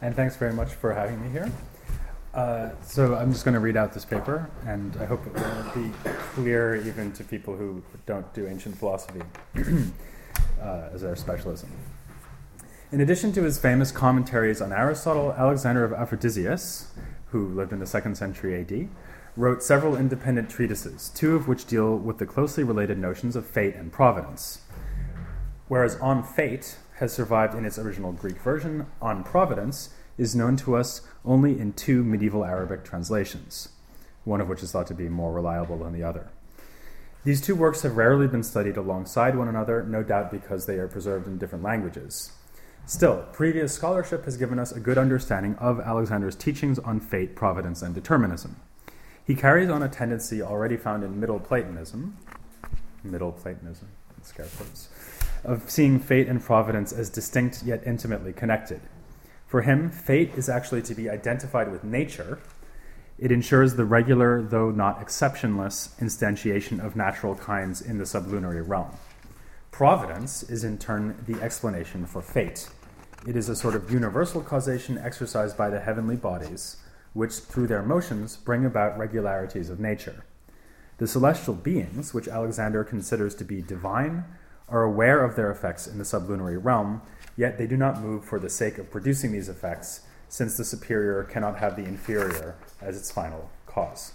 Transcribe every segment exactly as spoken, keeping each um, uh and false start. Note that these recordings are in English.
and thanks very much for having me here. Uh, so I'm just going to read out this paper, and I hope it will be clear even to people who don't do ancient philosophy uh, as their specialism. In addition to his famous commentaries on Aristotle, Alexander of Aphrodisias, who lived in the second century A D, wrote several independent treatises, two of which deal with the closely related notions of fate and providence. Whereas On Fate has survived in its original Greek version, On Providence is known to us only in two medieval Arabic translations, one of which is thought to be more reliable than the other. These two works have rarely been studied alongside one another, no doubt because they are preserved in different languages. Still, previous scholarship has given us a good understanding of Alexander's teachings on fate, providence, and determinism. He carries on a tendency already found in Middle Platonism, Middle Platonism, scare quotes, of seeing fate and providence as distinct yet intimately connected. For him, fate is actually to be identified with nature. It ensures the regular, though not exceptionless, instantiation of natural kinds in the sublunary realm. Providence is in turn the explanation for fate. It is a sort of universal causation exercised by the heavenly bodies, which through their motions bring about regularities of nature. The celestial beings, which Alexander considers to be divine, are aware of their effects in the sublunary realm, yet they do not move for the sake of producing these effects, since the superior cannot have the inferior as its final cause.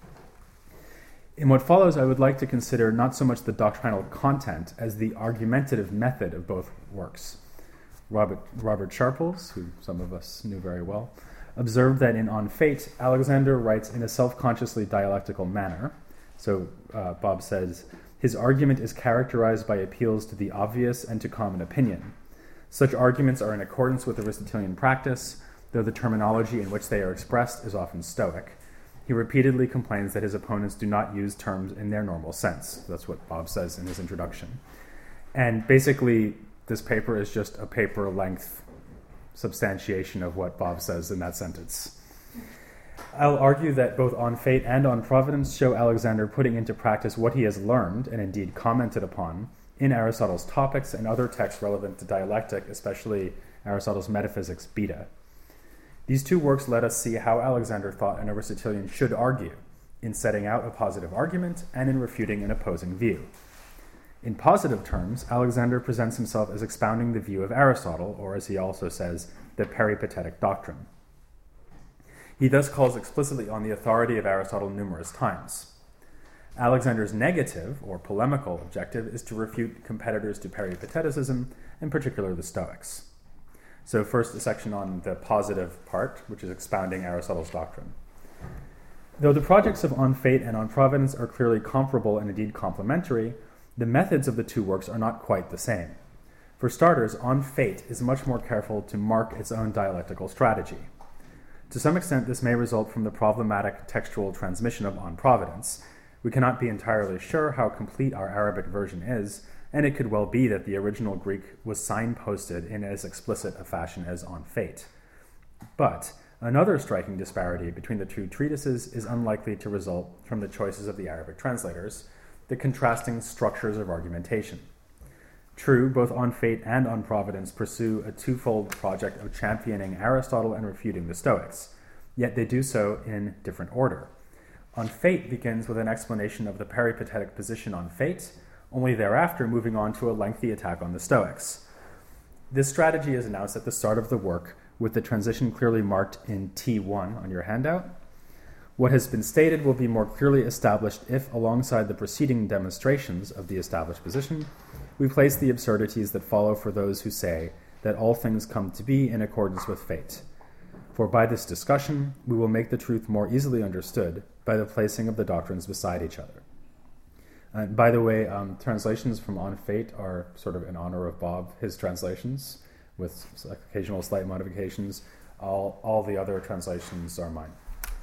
In what follows, I would like to consider not so much the doctrinal content as the argumentative method of both works. Robert, Robert Sharples, who some of us knew very well, observed that in On Fate, Alexander writes in a self-consciously dialectical manner. So uh, Bob says, his argument is characterized by appeals to the obvious and to common opinion. Such arguments are in accordance with Aristotelian practice, though the terminology in which they are expressed is often Stoic. He repeatedly complains that his opponents do not use terms in their normal sense. That's what Bob says in his introduction. And basically, this paper is just a paper-length substantiation of what Bob says in that sentence. I'll argue that both On Fate and On Providence show Alexander putting into practice what he has learned, and indeed commented upon, in Aristotle's Topics and other texts relevant to dialectic, especially Aristotle's Metaphysics Beta. These two works let us see how Alexander thought an Aristotelian should argue, in setting out a positive argument and in refuting an opposing view. In positive terms, Alexander presents himself as expounding the view of Aristotle, or as he also says, the peripatetic doctrine. He thus calls explicitly on the authority of Aristotle numerous times. Alexander's negative, or polemical, objective is to refute competitors to peripateticism, in particular the Stoics. So first, a section on the positive part, which is expounding Aristotle's doctrine. Though the projects of On Fate and On Providence are clearly comparable and indeed complementary, the methods of the two works are not quite the same. For starters, On Fate is much more careful to mark its own dialectical strategy. To some extent, this may result from the problematic textual transmission of On Providence. We cannot be entirely sure how complete our Arabic version is, and it could well be that the original Greek was signposted in as explicit a fashion as On Fate. But another striking disparity between the two treatises is unlikely to result from the choices of the Arabic translators, the contrasting structures of argumentation. True, both On Fate and On Providence pursue a twofold project of championing Aristotle and refuting the Stoics, yet they do so in different order. On Fate begins with an explanation of the peripatetic position on fate, only thereafter moving on to a lengthy attack on the Stoics. This strategy is announced at the start of the work, with the transition clearly marked in T one on your handout. What has been stated will be more clearly established if, alongside the preceding demonstrations of the established position, we place the absurdities that follow for those who say that all things come to be in accordance with fate. For by this discussion, we will make the truth more easily understood by the placing of the doctrines beside each other. And by the way, um, translations from On Fate are sort of in honor of Bob, his translations, with occasional slight modifications. All, all the other translations are mine.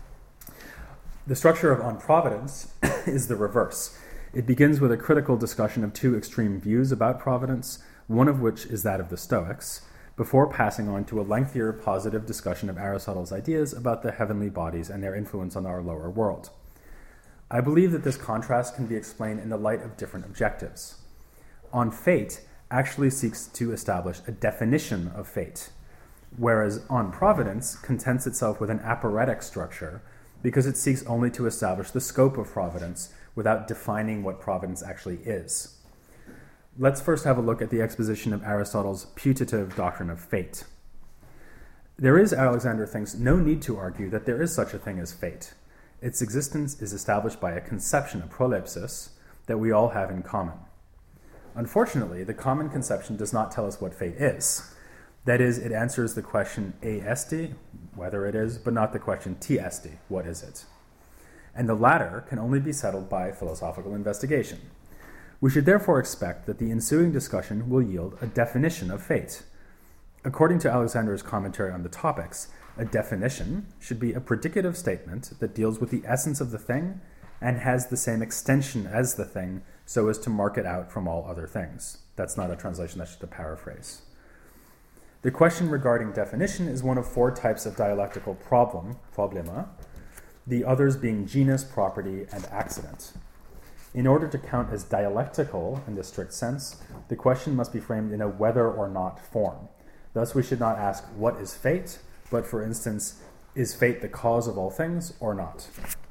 The structure of On Providence is the reverse. It begins with a critical discussion of two extreme views about providence, one of which is that of the Stoics, before passing on to a lengthier positive discussion of Aristotle's ideas about the heavenly bodies and their influence on our lower world. I believe that this contrast can be explained in the light of different objectives. On Fate actually seeks to establish a definition of fate. whereas on providence contents itself with an aporetic structure because it seeks only to establish the scope of providence without defining what providence actually is. Let's first have a look at the exposition of Aristotle's putative doctrine of fate. There is, Alexander thinks, no need to argue that there is such a thing as fate. Its existence is established by a conception, a prolepsis, that we all have in common. Unfortunately, the common conception does not tell us what fate is. That is, it answers the question a esti, whether it is, but not the question t esti, what is it? And the latter can only be settled by philosophical investigation. We should therefore expect that the ensuing discussion will yield a definition of fate. According to Alexander's commentary on the topics, a definition should be a predicative statement that deals with the essence of the thing and has the same extension as the thing so as to mark it out from all other things. That's not a translation, that's just a paraphrase. The question regarding definition is one of four types of dialectical problem, problema, the others being genus, property, and accident. In order to count as dialectical in the strict sense, the question must be framed in a whether or not form. Thus, we should not ask, what is fate? But, for instance, is fate the cause of all things or not?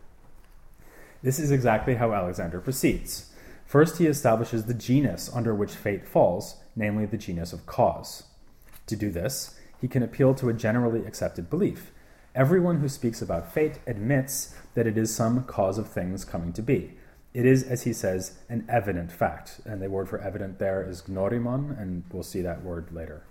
This is exactly how Alexander proceeds. First, he establishes the genus under which fate falls, namely the genus of cause. To do this, he can appeal to a generally accepted belief. Everyone who speaks about fate admits that it is some cause of things coming to be. It is, as he says, an evident fact. And the word for evident there is gnorimon, and we'll see that word later.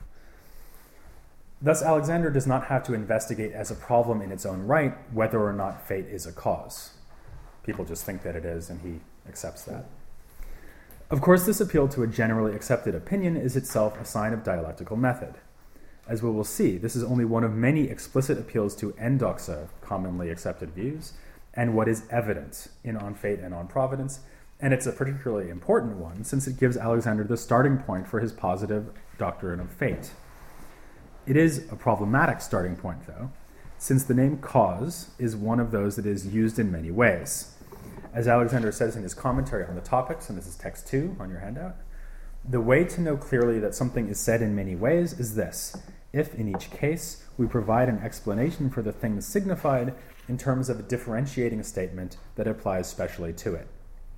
Thus, Alexander does not have to investigate as a problem in its own right whether or not fate is a cause. People just think that it is, and he accepts that. Of course, this appeal to a generally accepted opinion is itself a sign of dialectical method. As we will see, this is only one of many explicit appeals to endoxa, commonly accepted views, and what is evident in On Fate and On Providence, and it's a particularly important one since it gives Alexander the starting point for his positive doctrine of fate. It is a problematic starting point, though, since the name cause is one of those that is used in many ways. As Alexander says in his commentary on the topics, and this is text two on your handout, the way to know clearly that something is said in many ways is this: if, in each case, we provide an explanation for the thing signified in terms of a differentiating statement that applies specially to it.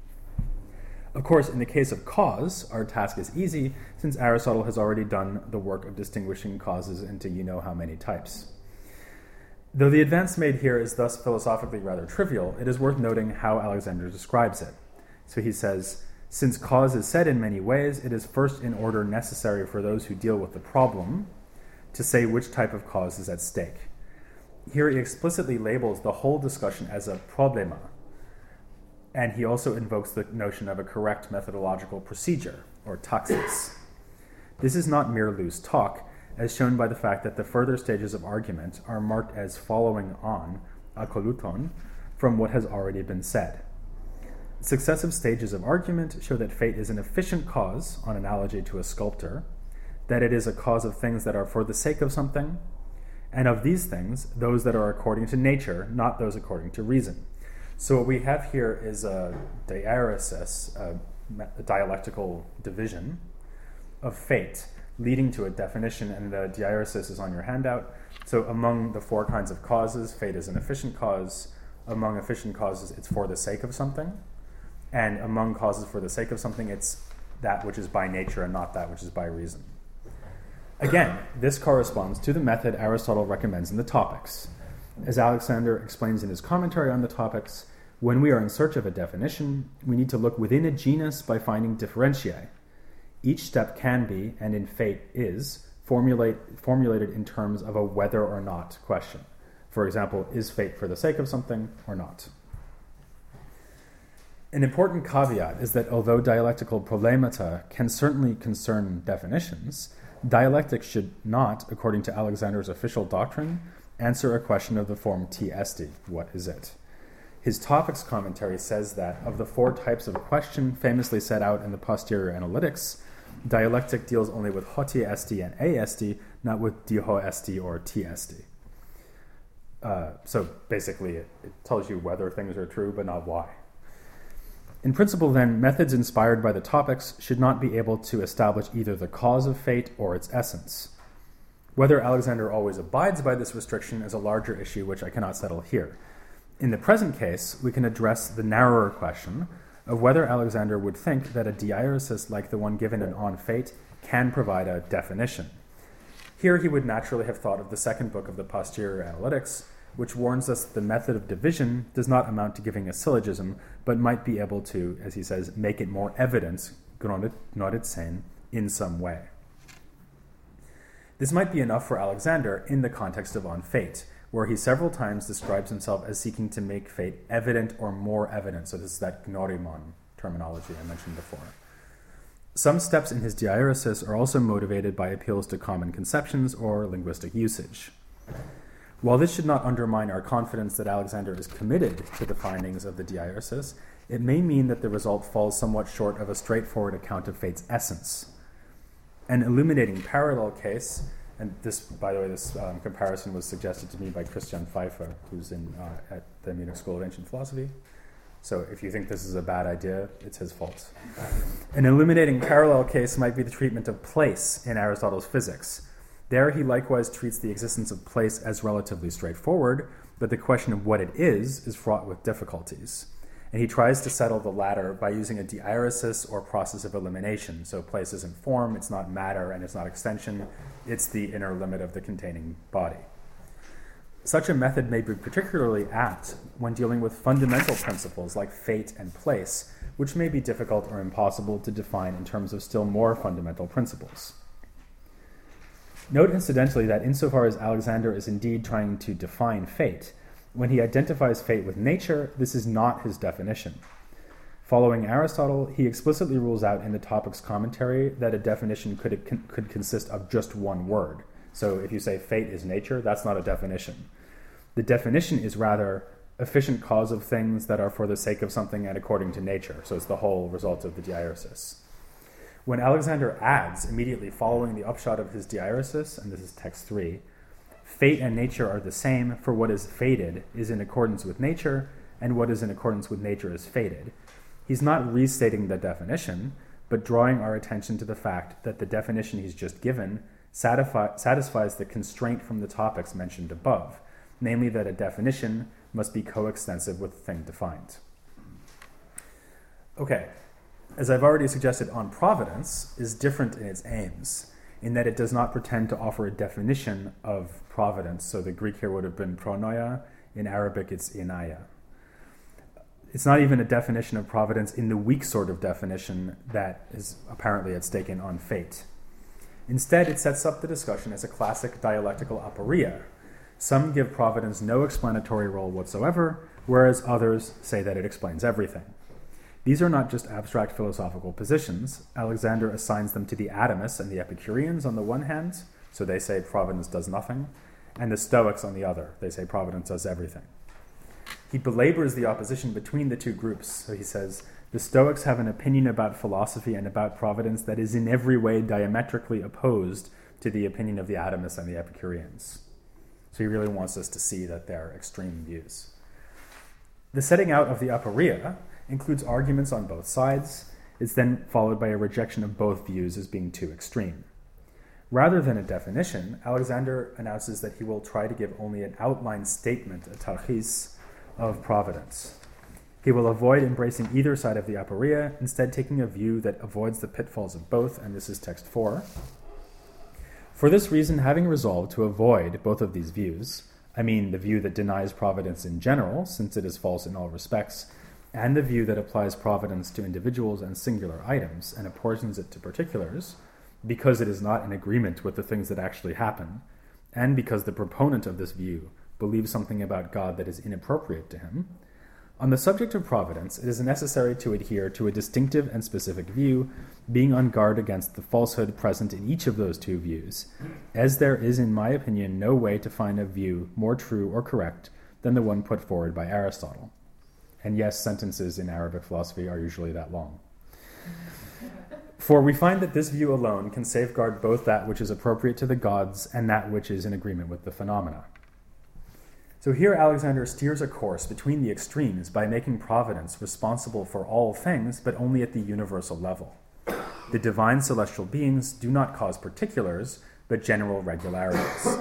Of course, in the case of cause, our task is easy, since Aristotle has already done the work of distinguishing causes into you know how many types. Though the advance made here is thus philosophically rather trivial, it is worth noting how Alexander describes it. So he says, since cause is said in many ways, it is first in order necessary for those who deal with the problem to say which type of cause is at stake. Here he explicitly labels the whole discussion as a problema, and he also invokes the notion of a correct methodological procedure, or taxis. This is not mere loose talk, as shown by the fact that the further stages of argument are marked as following on, akoluton, from what has already been said. Successive stages of argument show that fate is an efficient cause, on analogy to a sculptor, that it is a cause of things that are for the sake of something, and of these things, those that are according to nature, not those according to reason. So what we have here is a diaresis, a, a dialectical division of fate, leading to a definition, and the diaresis is on your handout. So among the four kinds of causes, fate is an efficient cause. Among efficient causes, it's for the sake of something. And among causes for the sake of something, it's that which is by nature and not that which is by reason. Again, this corresponds to the method Aristotle recommends in the Topics. As Alexander explains in his commentary on the Topics, when we are in search of a definition, we need to look within a genus by finding differentiae. Each step can be, and in fate is, formulate, formulated in terms of a whether or not question. For example, is fate for the sake of something or not? An important caveat is that although dialectical problemata can certainly concern definitions, dialectics should not, according to Alexander's official doctrine, answer a question of the form T esti, what is it? His Topics commentary says that of the four types of question famously set out in the Posterior Analytics, dialectic deals only with hoti esti and a esti, not with diho esti or T esti. Uh, so basically it, it tells you whether things are true, but not why. In principle, then, methods inspired by the Topics should not be able to establish either the cause of fate or its essence. Whether Alexander always abides by this restriction is a larger issue which I cannot settle here. In the present case, we can address the narrower question of whether Alexander would think that a diaeresis like the one given in On Fate can provide a definition. Here he would naturally have thought of the second book of the Posterior Analytics, which warns us that the method of division does not amount to giving a syllogism, but might be able to, as he says, make it more evident, grundet in some way. This might be enough for Alexander in the context of On Fate, where he several times describes himself as seeking to make fate evident or more evident. So this is that gnorimon terminology I mentioned before. Some steps in his diaeresis are also motivated by appeals to common conceptions or linguistic usage. While this should not undermine our confidence that Alexander is committed to the findings of the diaeresis, it may mean that the result falls somewhat short of a straightforward account of fate's essence. An illuminating parallel case, and this, by the way, this um, comparison was suggested to me by Christian Pfeiffer, who's in uh, at the Munich School of Ancient Philosophy. So if you think this is a bad idea, it's his fault. An illuminating parallel case might be the treatment of place in Aristotle's Physics. There he likewise treats the existence of place as relatively straightforward, but the question of what it is is fraught with difficulties. And he tries to settle the latter by using a diaeresis or process of elimination. So place isn't form, it's not matter, and it's not extension. It's the inner limit of the containing body. Such a method may be particularly apt when dealing with fundamental principles like fate and place, which may be difficult or impossible to define in terms of still more fundamental principles. Note incidentally that insofar as Alexander is indeed trying to define fate, when he identifies fate with nature, this is not his definition. Following Aristotle, he explicitly rules out in the Topic's commentary that a definition could, could consist of just one word. So if you say fate is nature, that's not a definition. The definition is rather efficient cause of things that are for the sake of something and according to nature. So it's the whole result of the diaeresis. When Alexander adds, immediately following the upshot of his diaeresis, and this is text three, fate and nature are the same, for what is fated is in accordance with nature, and what is in accordance with nature is fated. He's not restating the definition, but drawing our attention to the fact that the definition he's just given satisfi- satisfies the constraint from the topics mentioned above, namely that a definition must be coextensive with the thing defined. Okay, as I've already suggested, On Providence is different in its aims, in that it does not pretend to offer a definition of providence. So the Greek here would have been pronoia, in Arabic it's inaya. It's not even a definition of providence in the weak sort of definition that is apparently at stake in On Fate. Instead, it sets up the discussion as a classic dialectical aporia. Some give providence no explanatory role whatsoever, whereas others say that it explains everything. These are not just abstract philosophical positions. Alexander assigns them to the atomists and the Epicureans on the one hand, so they say providence does nothing, and the Stoics on the other. They say providence does everything. He belabors the opposition between the two groups. So he says, the Stoics have an opinion about philosophy and about providence that is in every way diametrically opposed to the opinion of the atomists and the Epicureans. So he really wants us to see that they're extreme views. The setting out of the aporia includes arguments on both sides. It's then followed by a rejection of both views as being too extreme. Rather than a definition, Alexander announces that he will try to give only an outline statement, a tarchis, of providence. He will avoid embracing either side of the aporia, instead taking a view that avoids the pitfalls of both, and this is text four. For this reason, having resolved to avoid both of these views, I mean the view that denies providence in general, since it is false in all respects, and the view that applies providence to individuals and singular items and apportions it to particulars, because it is not in agreement with the things that actually happen, and because the proponent of this view believes something about God that is inappropriate to him, on the subject of providence, it is necessary to adhere to a distinctive and specific view, being on guard against the falsehood present in each of those two views, as there is, in my opinion, no way to find a view more true or correct than the one put forward by Aristotle. And yes, sentences in Arabic philosophy are usually that long. For we find that this view alone can safeguard both that which is appropriate to the gods and that which is in agreement with the phenomena. So here Alexander steers a course between the extremes by making providence responsible for all things, but only at the universal level. The divine celestial beings do not cause particulars, but general regularities.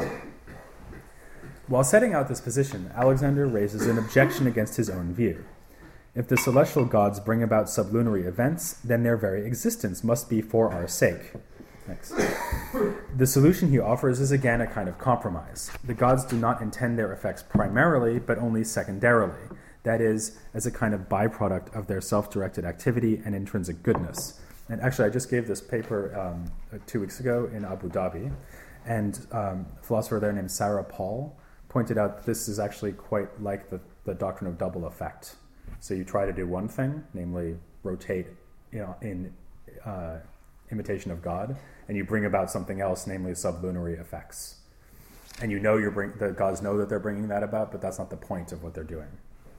While setting out this position, Alexander raises an objection against his own view. If the celestial gods bring about sublunary events, then their very existence must be for our sake. Next. The solution he offers is again a kind of compromise. The gods do not intend their effects primarily, but only secondarily, that is, as a kind of byproduct of their self-directed activity and intrinsic goodness. And actually, I just gave this paper um, two weeks ago in Abu Dhabi, and um, a philosopher there named Sarah Paul pointed out that this is actually quite like the, the doctrine of double effect. So you try to do one thing, namely rotate, you know, in uh, imitation of God, and you bring about something else, namely sublunary effects. And you know you're bring, the gods know that they're bringing that about, but that's not the point of what they're doing.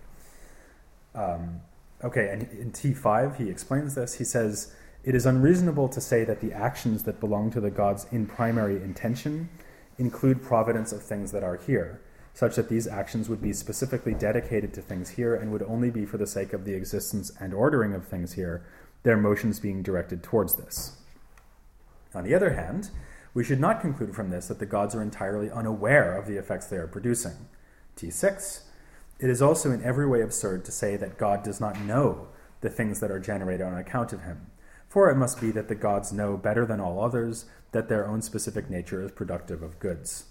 Um, okay, and in T five, he explains this. He says, it is unreasonable to say that the actions that belong to the gods in primary intention include providence of things that are here, such that these actions would be specifically dedicated to things here and would only be for the sake of the existence and ordering of things here, their motions being directed towards this. On the other hand, we should not conclude from this that the gods are entirely unaware of the effects they are producing. T six, it is also in every way absurd to say that God does not know the things that are generated on account of him, for it must be that the gods know better than all others that their own specific nature is productive of goods.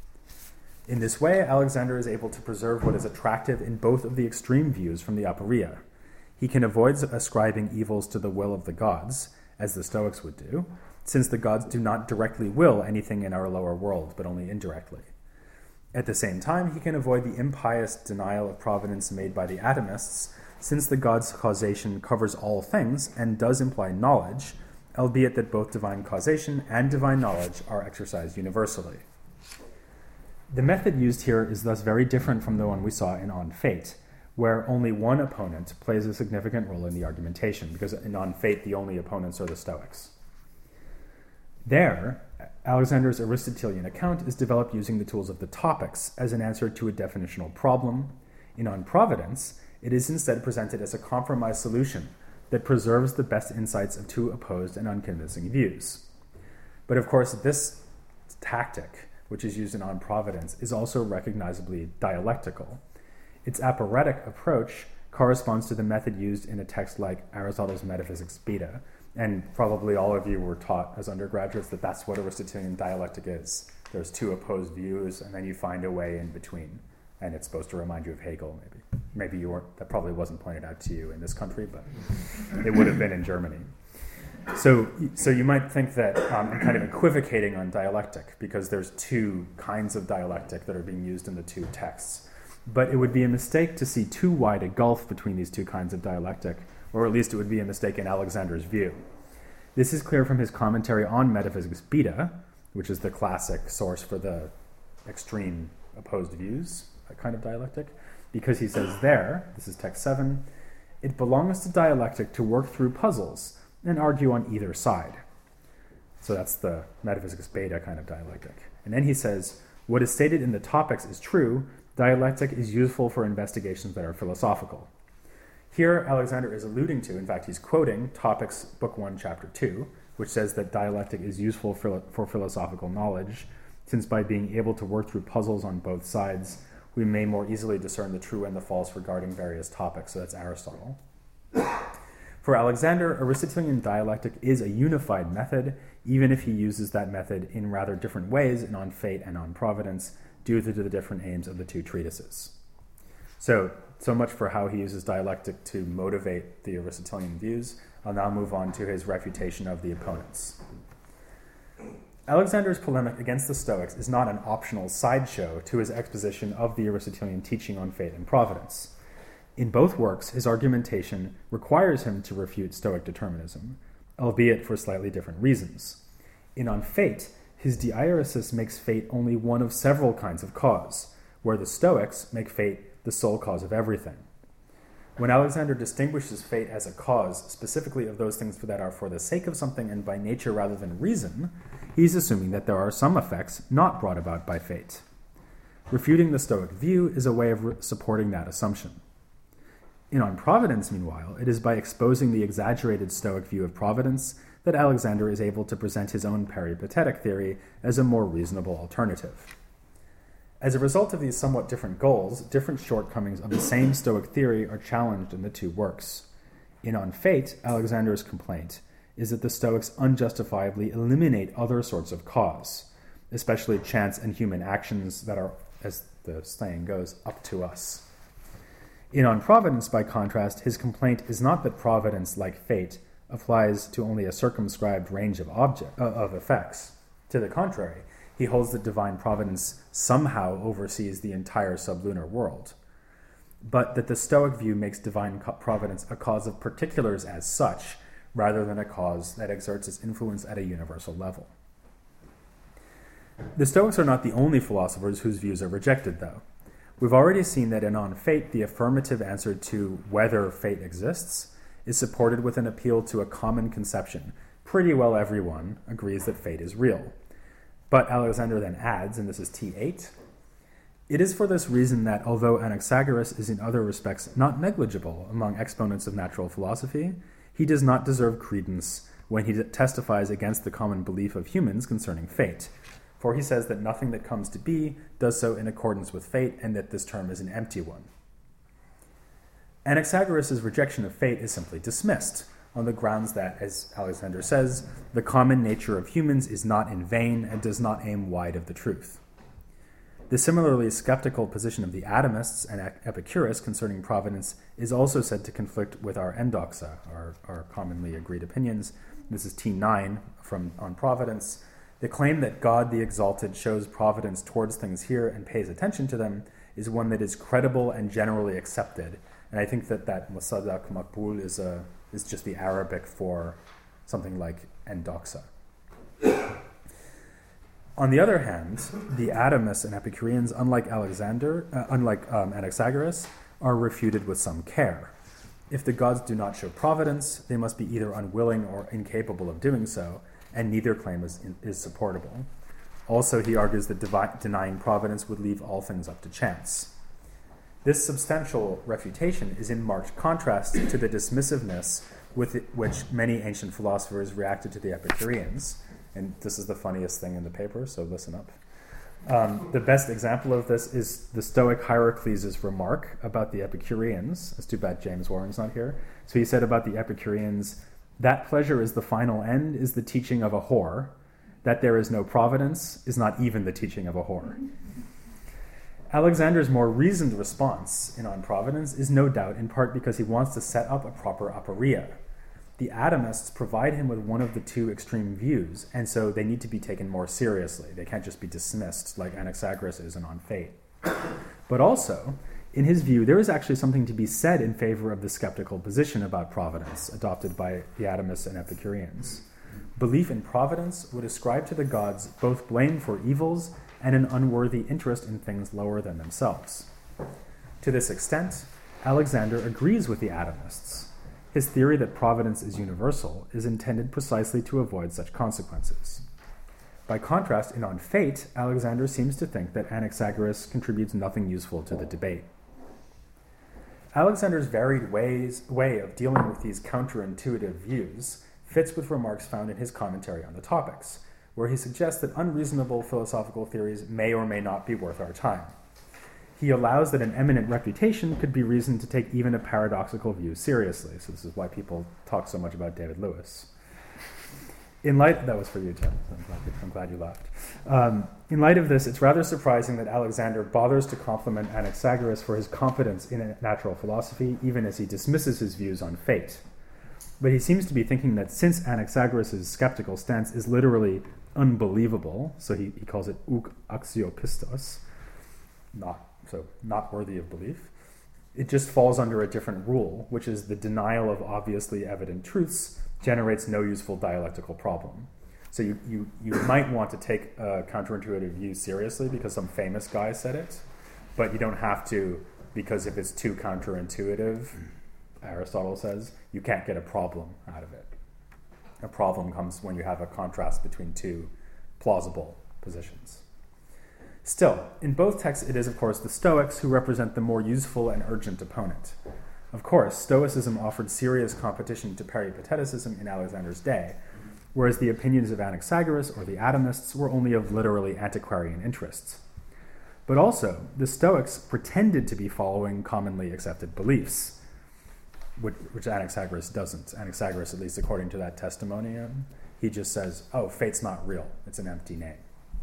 In this way, Alexander is able to preserve what is attractive in both of the extreme views from the Aporia. He can avoid ascribing evils to the will of the gods, as the Stoics would do, since the gods do not directly will anything in our lower world, but only indirectly. At the same time, he can avoid the impious denial of providence made by the atomists, since the gods' causation covers all things and does imply knowledge, albeit that both divine causation and divine knowledge are exercised universally. The method used here is thus very different from the one we saw in On Fate, where only one opponent plays a significant role in the argumentation, because in On Fate the only opponents are the Stoics. There, Alexander's Aristotelian account is developed using the tools of the topics as an answer to a definitional problem. In On Providence, it is instead presented as a compromise solution that preserves the best insights of two opposed and unconvincing views. But of course, this tactic, which is used in On Providence, is also recognizably dialectical. Its aphoretic approach corresponds to the method used in a text like Aristotle's Metaphysics Beta, and probably all of you were taught as undergraduates that that's what Aristotelian dialectic is. There's two opposed views, and then you find a way in between. And it's supposed to remind you of Hegel, maybe. Maybe you weren't, that probably wasn't pointed out to you in this country, but it would have been in Germany. So so you might think that um, I'm kind of equivocating on dialectic, because there's two kinds of dialectic that are being used in the two texts. But it would be a mistake to see too wide a gulf between these two kinds of dialectic, or at least it would be a mistake in Alexander's view. This is clear from his commentary on Metaphysics Beta, which is the classic source for the extreme opposed views, a kind of dialectic, because he says there, this is text seven, it belongs to dialectic to work through puzzles and argue on either side. So that's the Metaphysics Beta kind of dialectic. And then he says, what is stated in the topics is true, dialectic is useful for investigations that are philosophical. Here, Alexander is alluding to, in fact, he's quoting Topics, Book one, Chapter two, which says that dialectic is useful for, for philosophical knowledge, since by being able to work through puzzles on both sides, we may more easily discern the true and the false regarding various topics. So that's Aristotle. For Alexander, Aristotelian dialectic is a unified method, even if he uses that method in rather different ways in On Fate and On Providence, due to the different aims of the two treatises. So, so much for how he uses dialectic to motivate the Aristotelian views. I'll now move on to his refutation of the opponents. Alexander's polemic against the Stoics is not an optional sideshow to his exposition of the Aristotelian teaching on fate and providence. In both works, his argumentation requires him to refute Stoic determinism, albeit for slightly different reasons. In On Fate, his diairesis makes fate only one of several kinds of cause, where the Stoics make fate the sole cause of everything. When Alexander distinguishes fate as a cause, specifically of those things that are for the sake of something and by nature rather than reason, he's assuming that there are some effects not brought about by fate. Refuting the Stoic view is a way of re- supporting that assumption. In On Providence, meanwhile, it is by exposing the exaggerated Stoic view of providence that Alexander is able to present his own peripatetic theory as a more reasonable alternative. As a result of these somewhat different goals, different shortcomings of the same Stoic theory are challenged in the two works. In On Fate, Alexander's complaint is that the Stoics unjustifiably eliminate other sorts of cause, especially chance and human actions that are, as the saying goes, up to us. In On Providence, by contrast, his complaint is not that providence, like fate, applies to only a circumscribed range of object, uh, of effects. To the contrary, he holds that divine providence somehow oversees the entire sublunar world, but that the Stoic view makes divine providence a cause of particulars as such, rather than a cause that exerts its influence at a universal level. The Stoics are not the only philosophers whose views are rejected, though. We've already seen that in On Fate, the affirmative answer to whether fate exists is supported with an appeal to a common conception. Pretty well everyone agrees that fate is real. But Alexander then adds, and this is T eight, it is for this reason that although Anaxagoras is in other respects not negligible among exponents of natural philosophy, he does not deserve credence when he testifies against the common belief of humans concerning fate. For he says that nothing that comes to be does so in accordance with fate, and that this term is an empty one. Anaxagoras' rejection of fate is simply dismissed, on the grounds that, as Alexander says, the common nature of humans is not in vain and does not aim wide of the truth. The similarly skeptical position of the atomists and Epicurus concerning providence is also said to conflict with our endoxa, our, our commonly agreed opinions. This is T nine from On Providence. The claim that God the Exalted shows providence towards things here and pays attention to them is one that is credible and generally accepted. And I think that that Musadaq Maqbul is, a, is just the Arabic for something like endoxa. On the other hand, the atomists and Epicureans, unlike Alexander, uh, unlike um, Anaxagoras, are refuted with some care. If the gods do not show providence, they must be either unwilling or incapable of doing so, and neither claim is, is supportable. Also, he argues that devi- denying providence would leave all things up to chance. This substantial refutation is in marked contrast to the dismissiveness with it, which many ancient philosophers reacted to the Epicureans. And this is the funniest thing in the paper, so listen up. Um, the best example of this is the Stoic Hierocles' remark about the Epicureans. It's too bad James Warren's not here. So he said about the Epicureans, that pleasure is the final end, is the teaching of a whore. That there is no providence is not even the teaching of a whore. Alexander's more reasoned response in On Providence is no doubt in part because he wants to set up a proper aporia. The atomists provide him with one of the two extreme views, and so they need to be taken more seriously. They can't just be dismissed like Anaxagoras is in On Fate. But also, in his view, there is actually something to be said in favor of the skeptical position about providence adopted by the atomists and Epicureans. Belief in providence would ascribe to the gods both blame for evils and an unworthy interest in things lower than themselves. To this extent, Alexander agrees with the atomists. His theory that providence is universal is intended precisely to avoid such consequences. By contrast, in On Fate, Alexander seems to think that Anaxagoras contributes nothing useful to the debate. Alexander's varied ways, way of dealing with these counterintuitive views fits with remarks found in his commentary on the topics, where he suggests that unreasonable philosophical theories may or may not be worth our time. He allows that an eminent reputation could be reason to take even a paradoxical view seriously. So this is why people talk so much about David Lewis. In light, that was for you, Tim. I'm glad, I'm glad you laughed. Um, in light of this, it's rather surprising that Alexander bothers to compliment Anaxagoras for his confidence in natural philosophy, even as he dismisses his views on fate. But he seems to be thinking that since Anaxagoras' skeptical stance is literally unbelievable, so he, he calls it ouk axiopistos, not so not worthy of belief, it just falls under a different rule, which is the denial of obviously evident truths generates no useful dialectical problem. So you, you, you might want to take a counterintuitive view seriously because some famous guy said it, but you don't have to, because if it's too counterintuitive, Aristotle says, you can't get a problem out of it. A problem comes when you have a contrast between two plausible positions. Still, in both texts it is, of course, the Stoics who represent the more useful and urgent opponent. Of course, Stoicism offered serious competition to Peripateticism in Alexander's day, whereas the opinions of Anaxagoras or the atomists were only of literally antiquarian interests. But also, the Stoics pretended to be following commonly accepted beliefs, which, which Anaxagoras doesn't. Anaxagoras, at least according to that testimonium, he just says, oh, fate's not real, it's an empty name.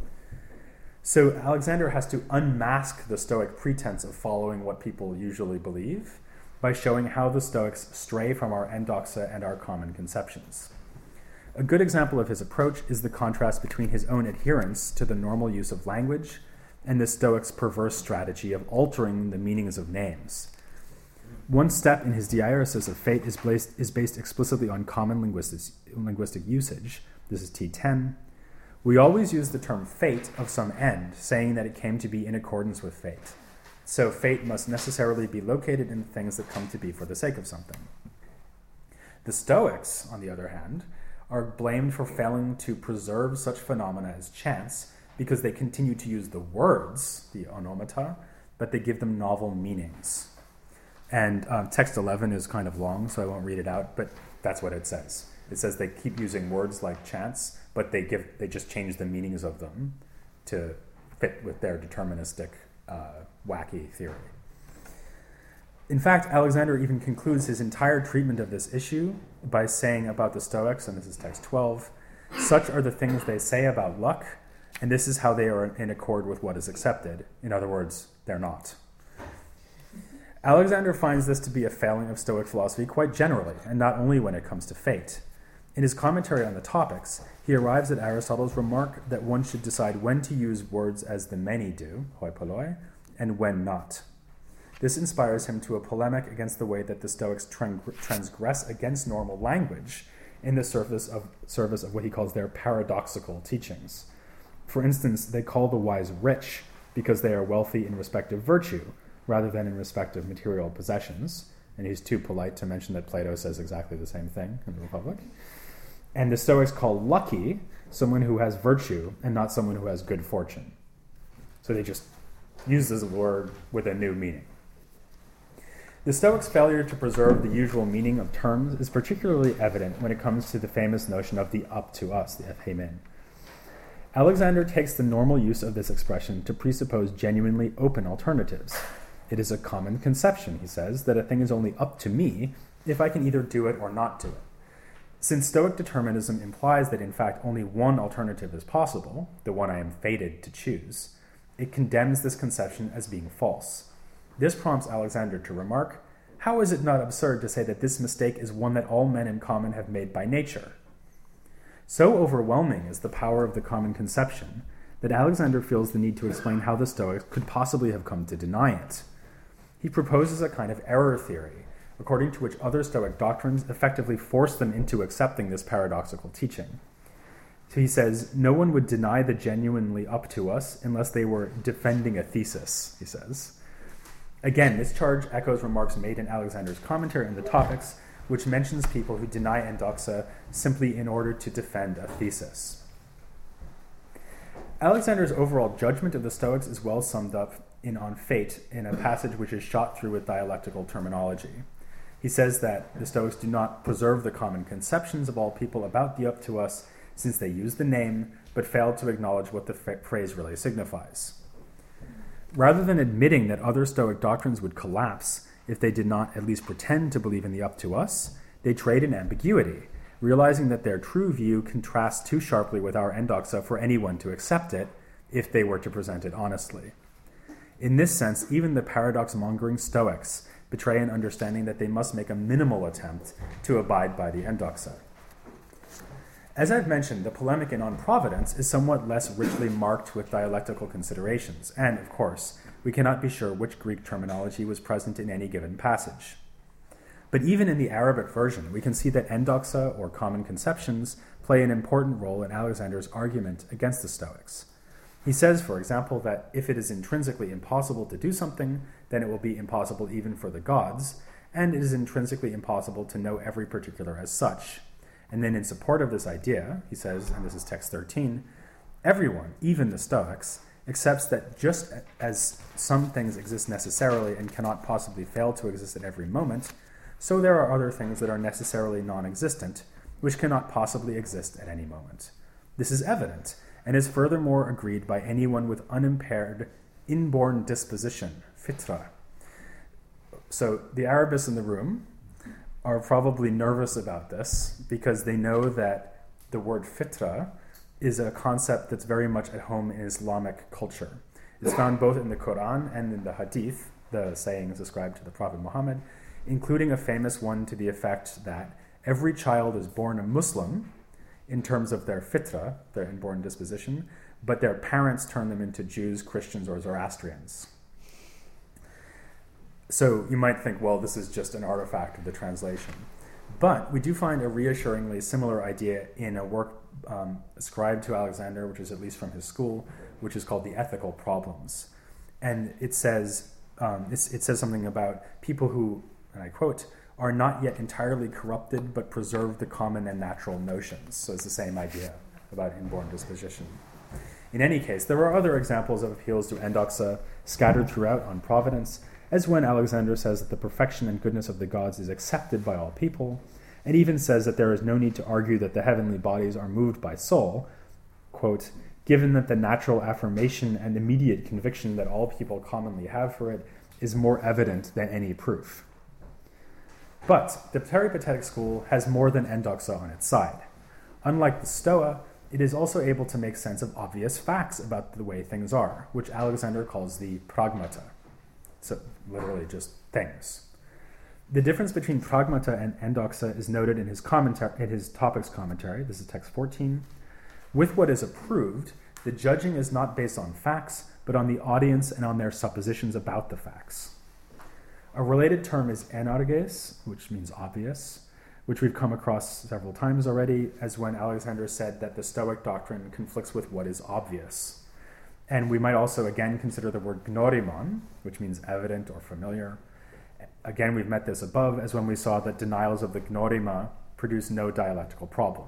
So Alexander has to unmask the Stoic pretense of following what people usually believe by showing how the Stoics stray from our endoxa and our common conceptions. A good example of his approach is the contrast between his own adherence to the normal use of language and the Stoics' perverse strategy of altering the meanings of names. One step in his diaeresis of fate is based, is based explicitly on common linguistic, linguistic usage. This is T ten. We always use the term fate of some end, saying that it came to be in accordance with fate. So fate must necessarily be located in things that come to be for the sake of something. The Stoics, on the other hand, are blamed for failing to preserve such phenomena as chance because they continue to use the words, the onomata, but they give them novel meanings. And um, text eleven is kind of long, so I won't read it out, but that's what it says. It says they keep using words like chance, but they give they just change the meanings of them to fit with their deterministic, uh, wacky theory. In fact, Alexander even concludes his entire treatment of this issue by saying about the Stoics, and this is text twelve, such are the things they say about luck, and this is how they are in accord with what is accepted. In other words, they're not. Alexander finds this to be a failing of Stoic philosophy quite generally, and not only when it comes to fate. In his commentary on the topics, he arrives at Aristotle's remark that one should decide when to use words as the many do, hoi polloi, and when not. This inspires him to a polemic against the way that the Stoics transgress against normal language in the service of, service of what he calls their paradoxical teachings. For instance, they call the wise rich because they are wealthy in respect of virtue, rather than in respect of material possessions. And he's too polite to mention that Plato says exactly the same thing in the Republic. And the Stoics call lucky someone who has virtue and not someone who has good fortune. So they just use this word with a new meaning. The Stoics' failure to preserve the usual meaning of terms is particularly evident when it comes to the famous notion of the up to us, the ephemen. Alexander takes the normal use of this expression to presuppose genuinely open alternatives. It is a common conception, he says, that a thing is only up to me if I can either do it or not do it. Since Stoic determinism implies that in fact only one alternative is possible, the one I am fated to choose, it condemns this conception as being false. This prompts Alexander to remark, how is it not absurd to say that this mistake is one that all men in common have made by nature? So overwhelming is the power of the common conception that Alexander feels the need to explain how the Stoics could possibly have come to deny it. He proposes a kind of error theory, according to which other Stoic doctrines effectively force them into accepting this paradoxical teaching. So he says, no one would deny the genuinely up to us unless they were defending a thesis, he says. Again, this charge echoes remarks made in Alexander's commentary on the topics, which mentions people who deny endoxa simply in order to defend a thesis. Alexander's overall judgment of the Stoics is well summed up in On Fate in a passage which is shot through with dialectical terminology. He says that the Stoics do not preserve the common conceptions of all people about the up to us, since they use the name, but fail to acknowledge what the f- phrase really signifies. Rather than admitting that other Stoic doctrines would collapse if they did not at least pretend to believe in the up to us, they trade in ambiguity, realizing that their true view contrasts too sharply with our endoxa for anyone to accept it if they were to present it honestly. In this sense, even the paradox-mongering Stoics betray an understanding that they must make a minimal attempt to abide by the endoxa. As I've mentioned, the polemic in On Providence is somewhat less richly marked with dialectical considerations, and, of course, we cannot be sure which Greek terminology was present in any given passage. But even in the Arabic version, we can see that endoxa, or common conceptions, play an important role in Alexander's argument against the Stoics. He says, for example, that if it is intrinsically impossible to do something, then it will be impossible even for the gods, and it is intrinsically impossible to know every particular as such. And then in support of this idea, he says, and this is text thirteen, everyone, even the Stoics, accepts that just as some things exist necessarily and cannot possibly fail to exist at every moment, so there are other things that are necessarily non-existent, which cannot possibly exist at any moment. This is evident, and is furthermore agreed by anyone with unimpaired inborn disposition, fitra. So the Arabists in the room are probably nervous about this because they know that the word fitra is a concept that's very much at home in Islamic culture. It's found both in the Quran and in the Hadith, the sayings ascribed to the Prophet Muhammad, including a famous one to the effect that every child is born a Muslim in terms of their fitra, their inborn disposition, but their parents turn them into Jews, Christians, or Zoroastrians. So you might think, well, this is just an artifact of the translation. But we do find a reassuringly similar idea in a work um, ascribed to Alexander, which is at least from his school, which is called The Ethical Problems. And it says, um, it's, it says something about people who, and I quote, are not yet entirely corrupted, but preserve the common and natural notions. So it's the same idea about inborn disposition. In any case, there are other examples of appeals to endoxa scattered throughout on providence, as when Alexander says that the perfection and goodness of the gods is accepted by all people, and even says that there is no need to argue that the heavenly bodies are moved by soul, quote, given that the natural affirmation and immediate conviction that all people commonly have for it is more evident than any proof. But the Peripatetic school has more than endoxa on its side. Unlike the Stoa, it is also able to make sense of obvious facts about the way things are, which Alexander calls the pragmata. So literally just things. The difference between pragmata and endoxa is noted in his commentary, in his topics commentary. This is text fourteen. With what is approved, the judging is not based on facts, but on the audience and on their suppositions about the facts. A related term is enarges, which means obvious, which we've come across several times already, as when Alexander said that the Stoic doctrine conflicts with what is obvious. And we might also again consider the word gnorimon, which means evident or familiar. Again, we've met this above, as when we saw that denials of the gnorima produce no dialectical problem.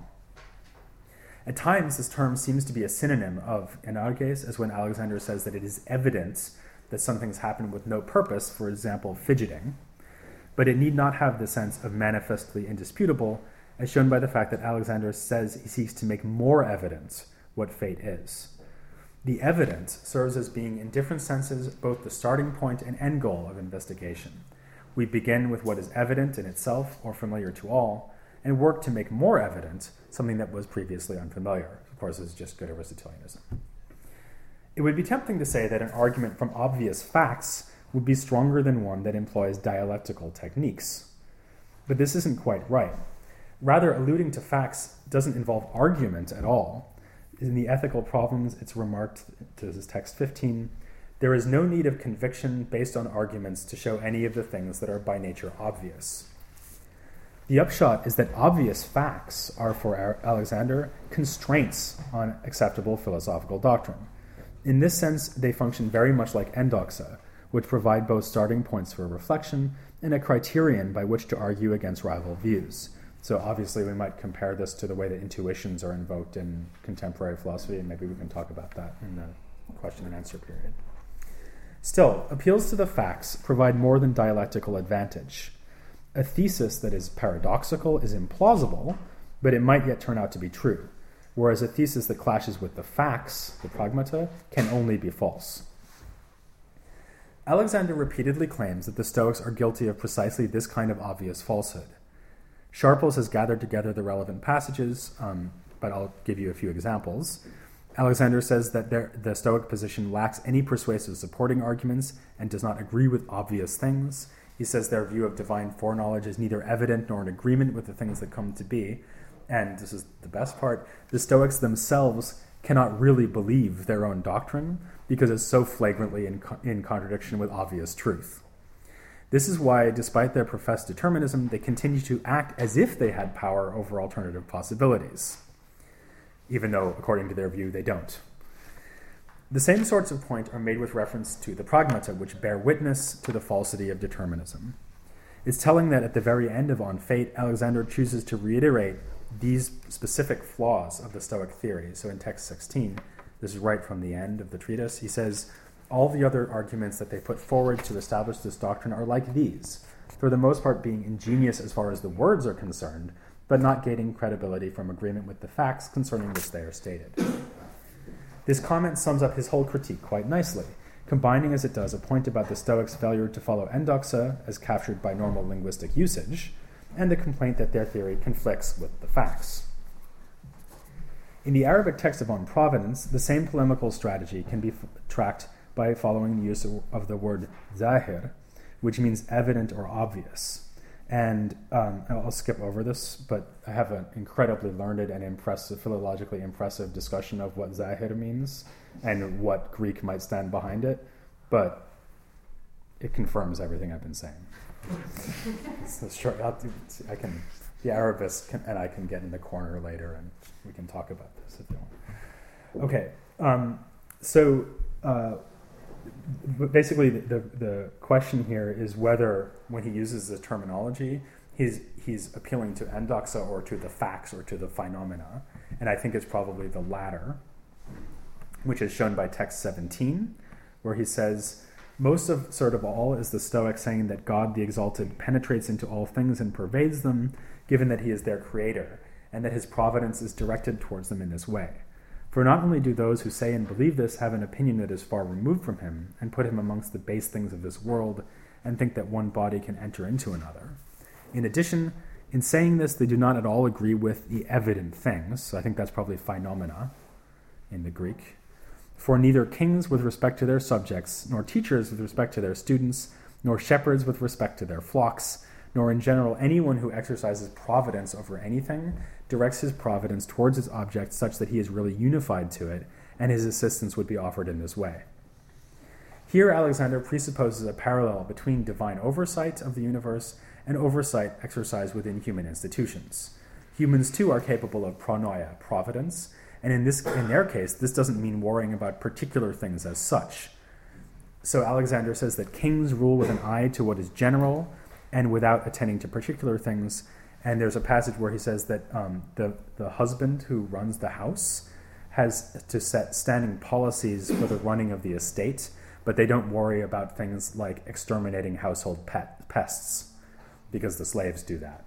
At times, this term seems to be a synonym of enarges, as when Alexander says that it is evidence that something's happened with no purpose, for example, fidgeting. But it need not have the sense of manifestly indisputable, as shown by the fact that Alexander says he seeks to make more evident what fate is. The evident serves as being, in different senses, both the starting point and end goal of investigation. We begin with what is evident in itself or familiar to all, and work to make more evident something that was previously unfamiliar. Of course, this is just good Aristotelianism. It would be tempting to say that an argument from obvious facts would be stronger than one that employs dialectical techniques. But this isn't quite right. Rather, alluding to facts doesn't involve argument at all. In the Ethical Problems, it's remarked, to this is text fifteen, there is no need of conviction based on arguments to show any of the things that are by nature obvious. The upshot is that obvious facts are, for Alexander, constraints on acceptable philosophical doctrine. In this sense, they function very much like endoxa, which provide both starting points for reflection and a criterion by which to argue against rival views. So obviously we might compare this to the way that intuitions are invoked in contemporary philosophy, and maybe we can talk about that in the question and answer period. Still, appeals to the facts provide more than dialectical advantage. A thesis that is paradoxical is implausible, but it might yet turn out to be true, whereas a thesis that clashes with the facts, the pragmata, can only be false. Alexander repeatedly claims that the Stoics are guilty of precisely this kind of obvious falsehood. Sharples has gathered together the relevant passages, um, but I'll give you a few examples. Alexander says that there, the Stoic position lacks any persuasive supporting arguments and does not agree with obvious things. He says their view of divine foreknowledge is neither evident nor in agreement with the things that come to be. And this is the best part, the Stoics themselves cannot really believe their own doctrine because it's so flagrantly in, co- in contradiction with obvious truth. This is why, despite their professed determinism, they continue to act as if they had power over alternative possibilities, even though, according to their view, they don't. The same sorts of point are made with reference to the pragmata, which bear witness to the falsity of determinism. It's telling that at the very end of On Fate, Alexander chooses to reiterate these specific flaws of the Stoic theory. So in text sixteen, this is right from the end of the treatise, he says, all the other arguments that they put forward to establish this doctrine are like these, for the most part being ingenious as far as the words are concerned, but not gaining credibility from agreement with the facts concerning which they are stated. This comment sums up his whole critique quite nicely, combining as it does a point about the Stoics' failure to follow endoxa as captured by normal linguistic usage, and the complaint that their theory conflicts with the facts. In the Arabic text of On Providence, the same polemical strategy can be f- tracked by following the use of, of the word zahir, which means evident or obvious. And um, I'll skip over this, but I have an incredibly learned and impressive, philologically impressive discussion of what zahir means and what Greek might stand behind it, but it confirms everything I've been saying. So short, I'll do, I can, the Arabist can, and I can get in the corner later and we can talk about this if you want. Okay, um, so uh, basically the, the, the question here is whether when he uses the terminology, he's, he's appealing to endoxa or to the facts or to the phenomena, and I think it's probably the latter, which is shown by text seventeen, where he says, most of sort of all is the Stoic saying that God the Exalted penetrates into all things and pervades them, given that he is their creator, and that his providence is directed towards them in this way. For not only do those who say and believe this have an opinion that is far removed from him, and put him amongst the base things of this world, and think that one body can enter into another. In addition, in saying this, they do not at all agree with the evident things, so I think that's probably phenomena in the Greek. For neither kings with respect to their subjects, nor teachers with respect to their students, nor shepherds with respect to their flocks, nor in general anyone who exercises providence over anything, directs his providence towards its object such that he is really unified to it, and his assistance would be offered in this way. Here Alexander presupposes a parallel between divine oversight of the universe and oversight exercised within human institutions. Humans too are capable of pronoia, providence, and in this, in their case, this doesn't mean worrying about particular things as such. So Alexander says that kings rule with an eye to what is general and without attending to particular things. And there's a passage where he says that um, the, the husband who runs the house has to set standing policies for the running of the estate, but they don't worry about things like exterminating household pet, pests, because the slaves do that.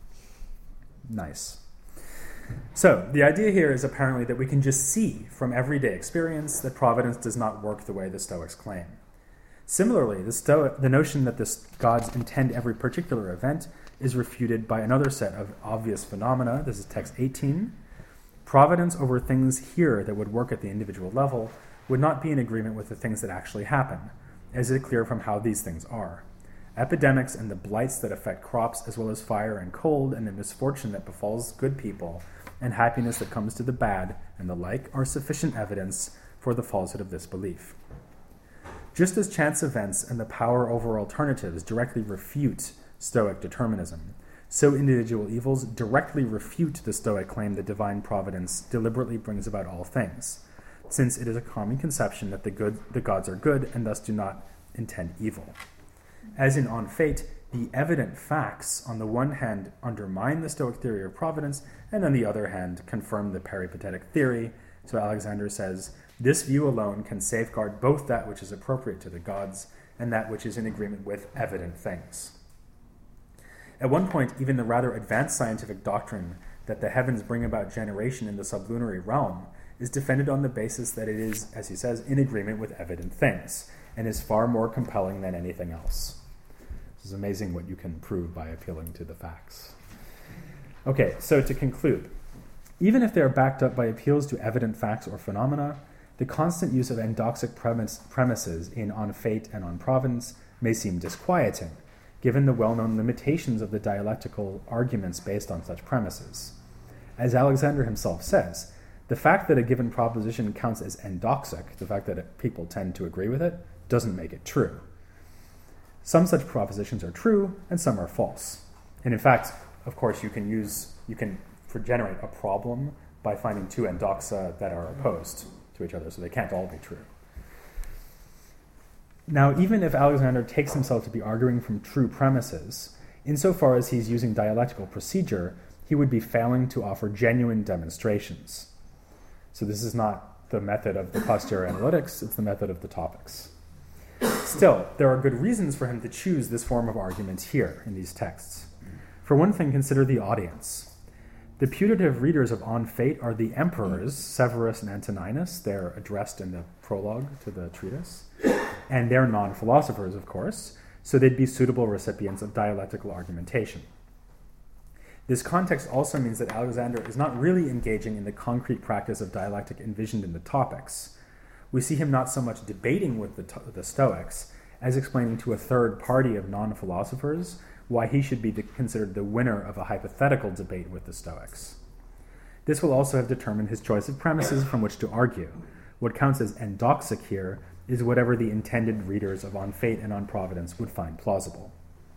Nice. So, the idea here is apparently that we can just see from everyday experience that providence does not work the way the Stoics claim. Similarly, the, Sto- the notion that the gods intend every particular event is refuted by another set of obvious phenomena. This is text eighteen. Providence over things here that would work at the individual level would not be in agreement with the things that actually happen, as is clear from how these things are. Epidemics and the blights that affect crops, as well as fire and cold and the misfortune that befalls good people, and happiness that comes to the bad, and the like, are sufficient evidence for the falsehood of this belief. Just as chance events and the power over alternatives directly refute Stoic determinism, so individual evils directly refute the Stoic claim that divine providence deliberately brings about all things, since it is a common conception that the good, the gods are good and thus do not intend evil. As in On Fate, the evident facts on the one hand undermine the Stoic theory of providence, and on the other hand confirm the peripatetic theory. So Alexander says, this view alone can safeguard both that which is appropriate to the gods and that which is in agreement with evident things. At one point, even the rather advanced scientific doctrine that the heavens bring about generation in the sublunary realm is defended on the basis that it is, as he says, in agreement with evident things, and is far more compelling than anything else. It's amazing what you can prove by appealing to the facts. Okay, so to conclude, even if they are backed up by appeals to evident facts or phenomena, the constant use of endoxic premise, premises in On Fate and On Providence may seem disquieting, given the well-known limitations of the dialectical arguments based on such premises. As Alexander himself says, the fact that a given proposition counts as endoxic, the fact that people tend to agree with it, doesn't make it true. Some such propositions are true, and some are false. And in fact, of course, you can use, you can generate a problem by finding two endoxa that are opposed to each other, so they can't all be true. Now, even if Alexander takes himself to be arguing from true premises, insofar as he's using dialectical procedure, he would be failing to offer genuine demonstrations. So this is not the method of the posterior analytics, it's the method of the topics. Still, there are good reasons for him to choose this form of argument here in these texts. For one thing, consider the audience. The putative readers of On Fate are the emperors, Severus and Antoninus. They're addressed in the prologue to the treatise. And they're non-philosophers, of course, so they'd be suitable recipients of dialectical argumentation. This context also means that Alexander is not really engaging in the concrete practice of dialectic envisioned in the Topics. We see him not so much debating with the, to- the Stoics as explaining to a third party of non-philosophers why he should be the, considered the winner of a hypothetical debate with the Stoics. This will also have determined his choice of premises from which to argue. What counts as endoxic here is whatever the intended readers of On Fate and On Providence would find plausible.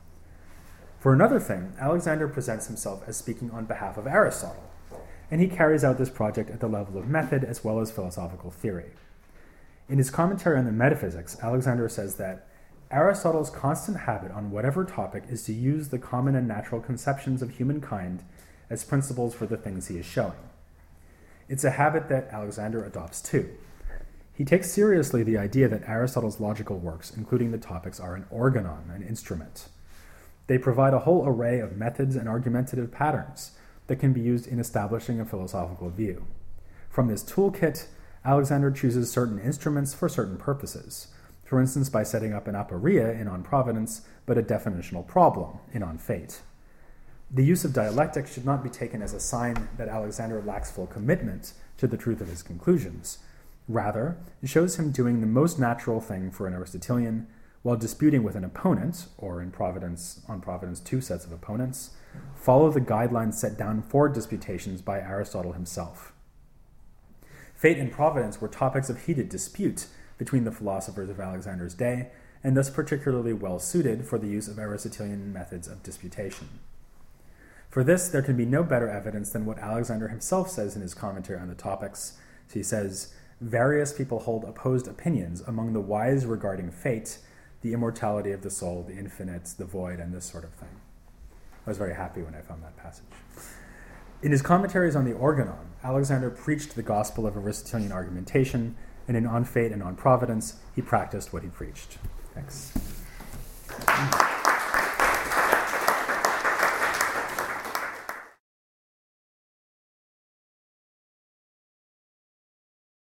For another thing, Alexander presents himself as speaking on behalf of Aristotle, and he carries out this project at the level of method as well as philosophical theory. In his commentary on the Metaphysics, Alexander says that Aristotle's constant habit on whatever topic is to use the common and natural conceptions of humankind as principles for the things he is showing. It's a habit that Alexander adopts too. He takes seriously the idea that Aristotle's logical works, including the Topics, are an organon, an instrument. They provide a whole array of methods and argumentative patterns that can be used in establishing a philosophical view. From this toolkit, Alexander chooses certain instruments for certain purposes, for instance by setting up an aporia in On Providence, but a definitional problem in On Fate. The use of dialectic should not be taken as a sign that Alexander lacks full commitment to the truth of his conclusions. Rather, it shows him doing the most natural thing for an Aristotelian, while disputing with an opponent, or in Providence, On Providence, two sets of opponents, follow the guidelines set down for disputations by Aristotle himself. Fate and Providence were topics of heated dispute between the philosophers of Alexander's day, and thus particularly well suited for the use of Aristotelian methods of disputation. For this, there can be no better evidence than what Alexander himself says in his commentary on the Topics. So he says, various people hold opposed opinions among the wise regarding fate, the immortality of the soul, the infinite, the void, and this sort of thing. I was very happy when I found that passage. In his commentaries on the Organon, Alexander preached the gospel of Aristotelian argumentation, and in On Fate and On Providence, he practiced what he preached. Thanks.